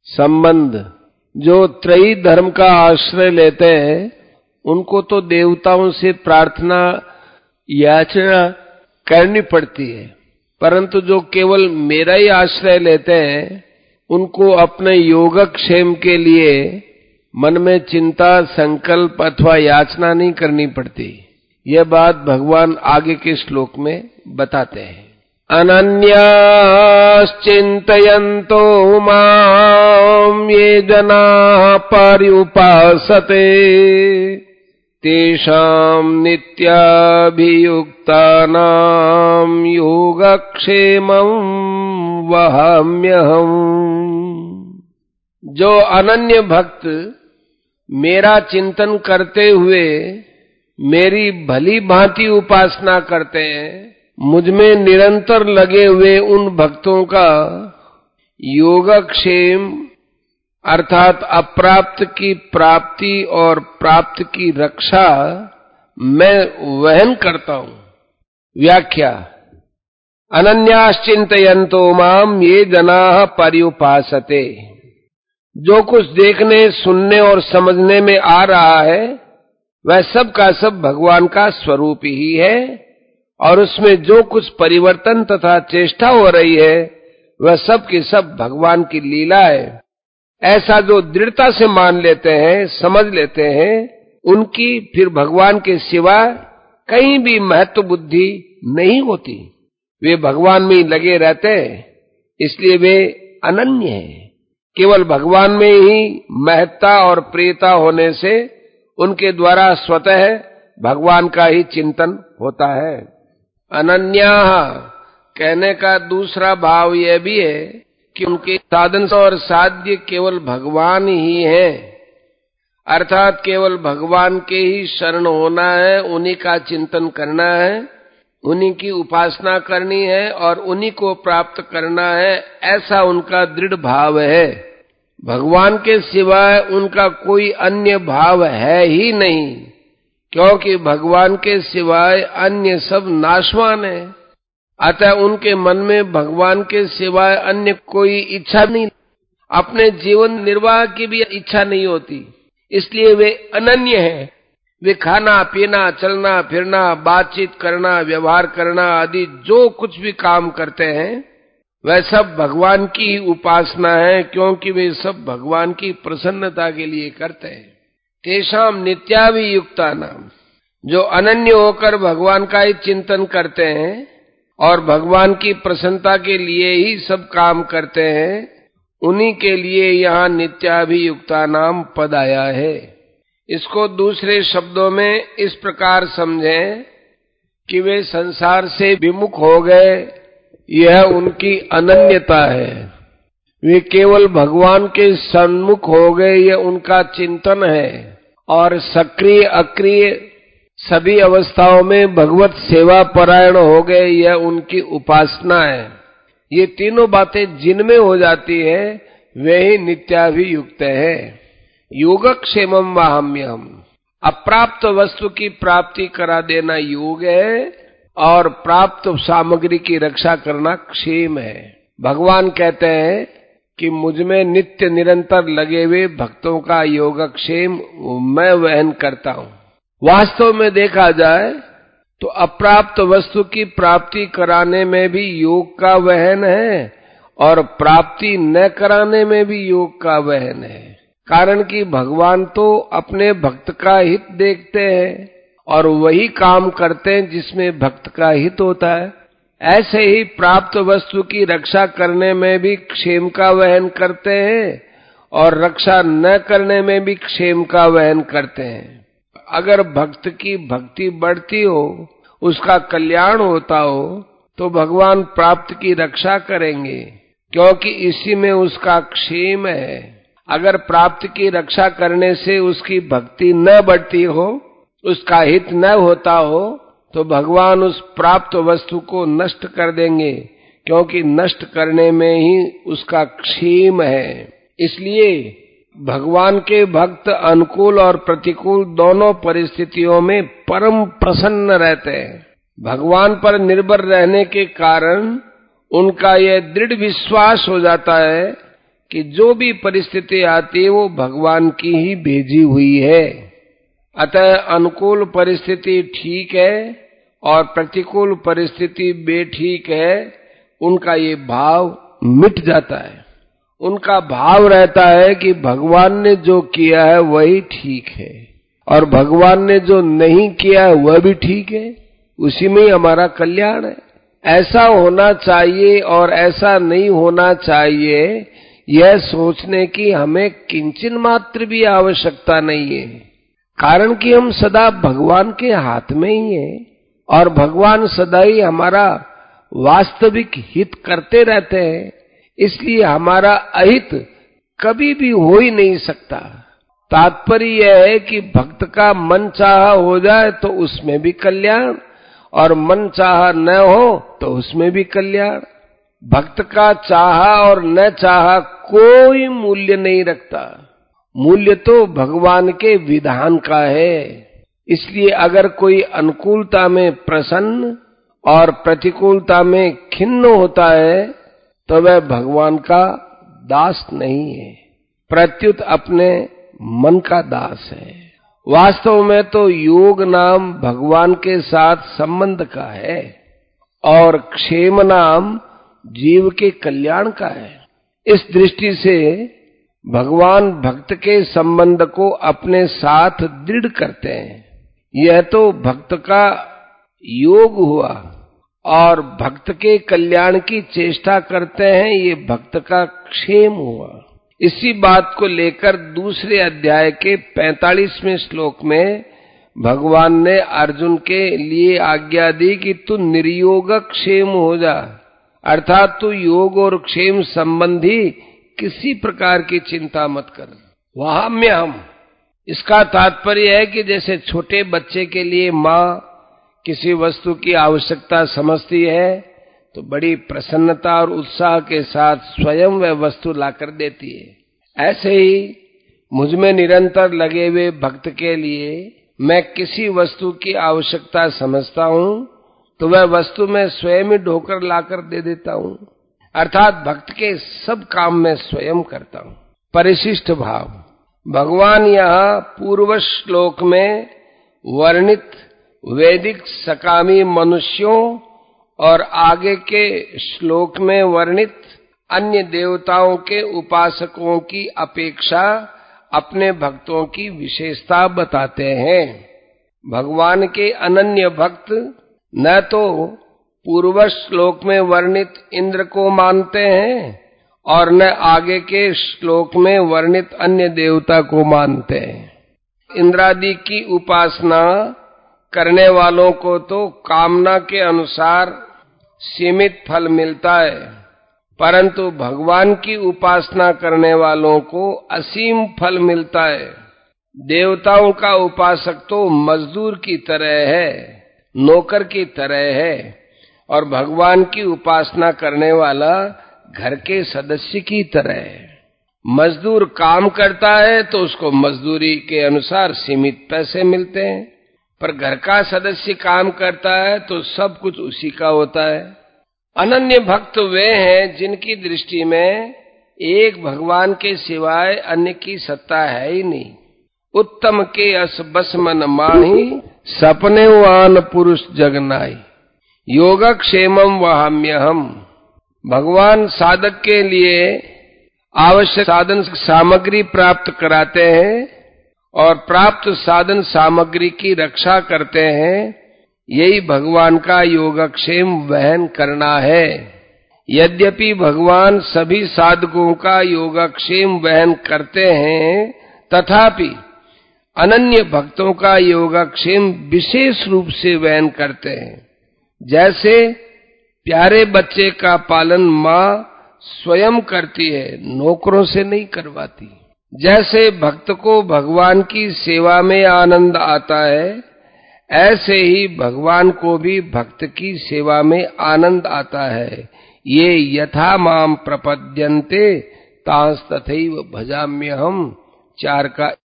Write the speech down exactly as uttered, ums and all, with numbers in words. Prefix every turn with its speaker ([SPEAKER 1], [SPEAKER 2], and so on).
[SPEAKER 1] संबंध। जो त्रयी धर्म का आश्रय लेते हैं उनको तो देवताओं से प्रार्थना याचना करनी पड़ती है, परंतु जो केवल मेरा ही आश्रय लेते हैं उनको अपने योगक्षेम के लिए मन में चिंता, संकल्प अथवा याचना नहीं करनी पड़ती। यह बात भगवान आगे के श्लोक में बताते हैं। अनन्याश्चिन्तयन्तो मां ये जनाः पर्युपासते तेषां नित्याभियुक्तानां योगक्षेमं वहाम्यहम्। जो अनन्य भक्त मेरा चिंतन करते हुए मेरी भली भांति उपासना करते हैं, मुझ में निरंतर लगे हुए उन भक्तों का योगक्षेम अर्थात अप्राप्त की प्राप्ति और प्राप्त की रक्षा मैं वहन करता हूं। व्याख्या। अनन्याश्चिन्तयन्तो मां ये जनाः पर्युपासते। जो कुछ देखने, सुनने और समझने में आ रहा है वह सब का सब भगवान का स्वरूप ही है, और उसमें जो कुछ परिवर्तन तथा चेष्टा हो रही है वह सब की सब भगवान की लीला है। ऐसा जो दृढ़ता से मान लेते हैं, समझ लेते हैं, उनकी फिर भगवान के सिवा कहीं भी महत्व बुद्धि नहीं होती। वे भगवान में ही लगे रहते हैं, इसलिए वे अनन्य हैं। केवल भगवान में ही महत्ता और प्रियता होने से उनके द्वारा स्वतः भगवान का ही चिंतन होता है। अनन्याः कहने का दूसरा भाव यह भी है कि उनके साधन और साध्य केवल भगवान ही है, अर्थात केवल भगवान के ही शरण होना है, उन्हीं का चिंतन करना है, उन्हीं की उपासना करनी है और उन्हीं को प्राप्त करना है, ऐसा उनका दृढ़ भाव है। भगवान के सिवाय उनका कोई अन्य भाव है ही नहीं, क्योंकि भगवान के सिवाय अन्य सब नाशवान है। अतः उनके मन में भगवान के सिवाय अन्य कोई इच्छा नहीं, अपने जीवन निर्वाह की भी इच्छा नहीं होती, इसलिए वे अनन्य हैं। वे खाना, पीना, चलना, फिरना, बातचीत करना, व्यवहार करना आदि जो कुछ भी काम करते हैं वह सब भगवान की उपासना है, क्योंकि वे सब भगवान की प्रसन्नता के लिए करते हैं। तेषाम नित्याभियुक्तानाम, जो अनन्य होकर भगवान का ही चिंतन करते हैं और भगवान की प्रसन्नता के लिए ही सब काम करते हैं, उन्हीं के लिए यहाँ नित्याभियुक्तानाम पद आया है। इसको दूसरे शब्दों में इस प्रकार समझें कि वे संसार से विमुख हो गए, यह उनकी अनन्यता है। वे केवल भगवान के सन्मुख हो गए, यह उनका चिंतन है, और सक्रिय अक्रिय सभी अवस्थाओं में भगवत सेवा परायण हो गए, यह उनकी उपासना है। ये तीनों बातें जिनमें हो जाती है वे ही नित्याभियुक्त है। योगक्षेमम वहाम्यहम्, अप्राप्त वस्तु की प्राप्ति करा देना योग है और प्राप्त सामग्री की रक्षा करना क्षेम है। भगवान कहते हैं कि मुझ में नित्य निरंतर लगे हुए भक्तों का योगक्षेम मैं वहन करता हूँ। वास्तव में देखा जाए तो अप्राप्त वस्तु की प्राप्ति कराने में भी योग का वहन है और प्राप्ति न कराने में भी योग का वहन है। कारण कि भगवान तो अपने भक्त का हित देखते हैं और वही काम करते हैं जिसमें भक्त का हित होता है। ऐसे ही प्राप्त वस्तु की रक्षा करने में भी क्षेम का वहन करते हैं और रक्षा न करने में भी क्षेम का वहन करते हैं। अगर भक्त की भक्ति बढ़ती हो, उसका कल्याण होता हो, तो भगवान प्राप्त की रक्षा करेंगे, क्योंकि इसी में उसका क्षेम है। अगर प्राप्त की रक्षा करने से उसकी भक्ति न बढ़ती हो, उसका हित न होता हो, तो भगवान उस प्राप्त वस्तु को नष्ट कर देंगे, क्योंकि नष्ट करने में ही उसका क्षेम है। इसलिए भगवान के भक्त अनुकूल और प्रतिकूल दोनों परिस्थितियों में परम प्रसन्न रहते हैं। भगवान पर निर्भर रहने के कारण उनका यह दृढ़ विश्वास हो जाता है कि जो भी परिस्थिति आती है वो भगवान की ही भेजी हुई है। अतः अनुकूल परिस्थिति ठीक है और प्रतिकूल परिस्थिति बेठीक है, उनका ये भाव मिट जाता है। उनका भाव रहता है कि भगवान ने जो किया है वही ठीक है और भगवान ने जो नहीं किया है वह भी ठीक है, उसी में ही हमारा कल्याण है। ऐसा होना चाहिए और ऐसा नहीं होना चाहिए, यह सोचने की हमें किंचन मात्र भी आवश्यकता नहीं है। कारण कि हम सदा भगवान के हाथ में ही हैं और भगवान सदा ही हमारा वास्तविक हित करते रहते हैं, इसलिए हमारा अहित कभी भी हो ही नहीं सकता। तात्पर्य यह है कि भक्त का मन चाहा हो जाए तो उसमें भी कल्याण और मन चाहा न हो तो उसमें भी कल्याण। भक्त का चाहा और न चाहा कोई मूल्य नहीं रखता, मूल्य तो भगवान के विधान का है। इसलिए अगर कोई अनुकूलता में प्रसन्न और प्रतिकूलता में खिन्न होता है तो वह भगवान का दास नहीं है, प्रत्युत अपने मन का दास है। वास्तव में तो योग नाम भगवान के साथ संबंध का है और क्षेम नाम जीव के कल्याण का है। इस दृष्टि से भगवान भक्त के संबंध को अपने साथ दृढ़ करते हैं। यह तो भक्त का योग हुआ और भक्त के कल्याण की चेष्टा करते हैं, ये भक्त का क्षेम हुआ। इसी बात को लेकर दूसरे अध्याय के पैंतालीसवें श्लोक में भगवान ने अर्जुन के लिए आज्ञा दी कि तू निर्योग क्षेम हो जा, अर्थात तू योग और क्षेम संबंधी किसी प्रकार की चिंता मत कर। वहां में हम, इसका तात्पर्य है कि जैसे छोटे बच्चे के लिए माँ किसी वस्तु की आवश्यकता समझती है तो बड़ी प्रसन्नता और उत्साह के साथ स्वयं वह वस्तु लाकर देती है, ऐसे ही मुझ में निरंतर लगे हुए भक्त के लिए मैं किसी वस्तु की आवश्यकता समझता हूँ तो वह वस्तु मैं स्वयं ही ढोकर लाकर दे देता हूँ, अर्थात भक्त के सब काम मैं स्वयं करता हूँ। परिशिष्ट भाव। भगवान यहाँ पूर्व श्लोक में वर्णित वैदिक सकामी मनुष्यों और आगे के श्लोक में वर्णित अन्य देवताओं के उपासकों की अपेक्षा अपने भक्तों की विशेषता बताते हैं। भगवान के अनन्य भक्त न तो पूर्व श्लोक में वर्णित इंद्र को मानते हैं और न आगे के श्लोक में वर्णित अन्य देवता को मानते हैं। इंद्रादि की उपासना करने वालों को तो कामना के अनुसार सीमित फल मिलता है, परंतु भगवान की उपासना करने वालों को असीम फल मिलता है। देवताओं का उपासक तो मजदूर की तरह है, नौकर की तरह है, और भगवान की उपासना करने वाला घर के सदस्य की तरह है। मजदूर काम करता है तो उसको मजदूरी के अनुसार सीमित पैसे मिलते हैं, पर घर का सदस्य काम करता है तो सब कुछ उसी का होता है। अनन्य भक्त वे हैं जिनकी दृष्टि में एक भगवान के सिवाय अन्य की सत्ता है ही नहीं। उत्तम के अस बस मन माही, सपने वान पुरुष जगनाई, योगक्षेमम वहाम्यहम। भगवान साधक के लिए आवश्यक साधन सामग्री प्राप्त कराते हैं और प्राप्त साधन सामग्री की रक्षा करते हैं। यही भगवान का योगक्षेम वहन करना है। यद्यपि भगवान सभी साधकों का योगक्षेम वहन करते हैं, तथापि अनन्य भक्तों का योगक्षेम विशेष रूप से वहन करते हैं। जैसे प्यारे बच्चे का पालन माँ स्वयं करती है, नौकरों से नहीं करवाती। जैसे भक्त को भगवान की सेवा में आनंद आता है, ऐसे ही भगवान को भी भक्त की सेवा में आनंद आता है। ये यथा माम प्रपद्यन्ते तांस तथैव भजाम्यहम्। चार का